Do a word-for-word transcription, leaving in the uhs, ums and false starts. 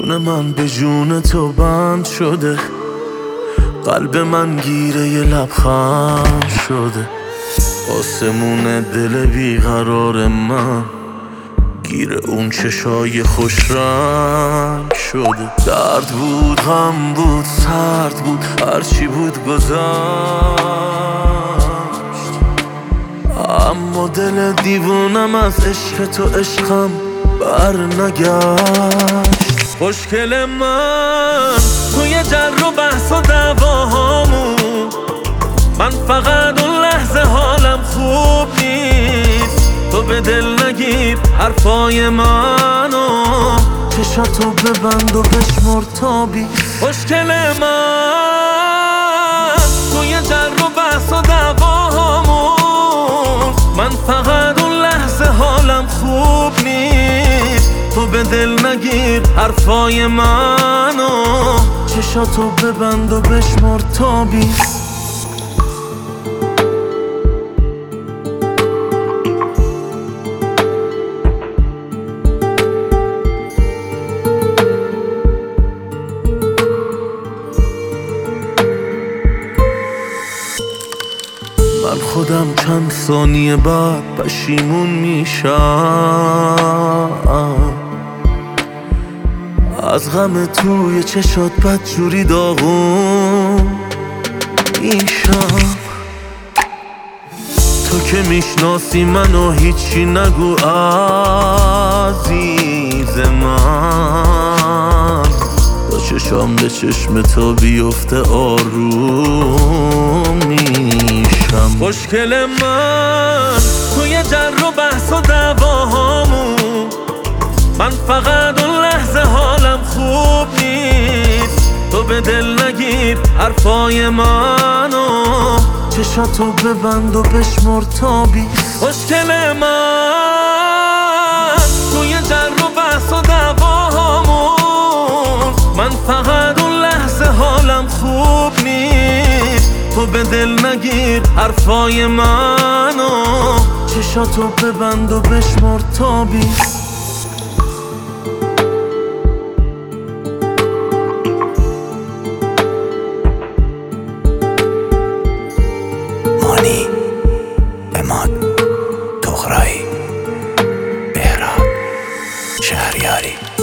جون من به جون تو بند شده، قلب من گیره ی لبخند شده. آسمون دل بیقرار من گیره اون چشای خوش رنگ شده. درد بود، غم بود، سرد بود، هرچی بود گذشت، اما دل دیوونم از عشق تو عشقم بر نگشت. خوشگل من توی جر و بحث و دعواهامون، من فقط اون لحظه حالم خوب نیست. تو به دل نگیر حرفای منو، چشاتو ببند و بشمر تا بیست. خوشگل من توی جر و بحث و دعواهامون، من فقط اون لحظه حالم خوب نیست. تو به دل نگیر حرفای منو، چشاتو ببند و بشمر تا بیست. من خودم چند ثانیه بعد پشیمون میشم از غم توی چشات، بدجوری داغون میشم. تو که میشناسی منو هیچی نگو عزیز من، با چشام به چشم تو بیفته آروم میشم. خوشگل من توی جر و بحث و دعواهامون، من فقط اون لحظه حالم خوب نیست. تو به دل نگیر حرفای منو، چشاتو ببند و بشمر تا بیست. خوشگل من توی جر و بحث و دعواهامون، من فقط اون لحظه حالم خوب نیست. تو به دل نگیر حرفای منو، چشاتو ببند و بشمر تا بیست. مانی، اماد، تغرایی، بهراد، شهریاری.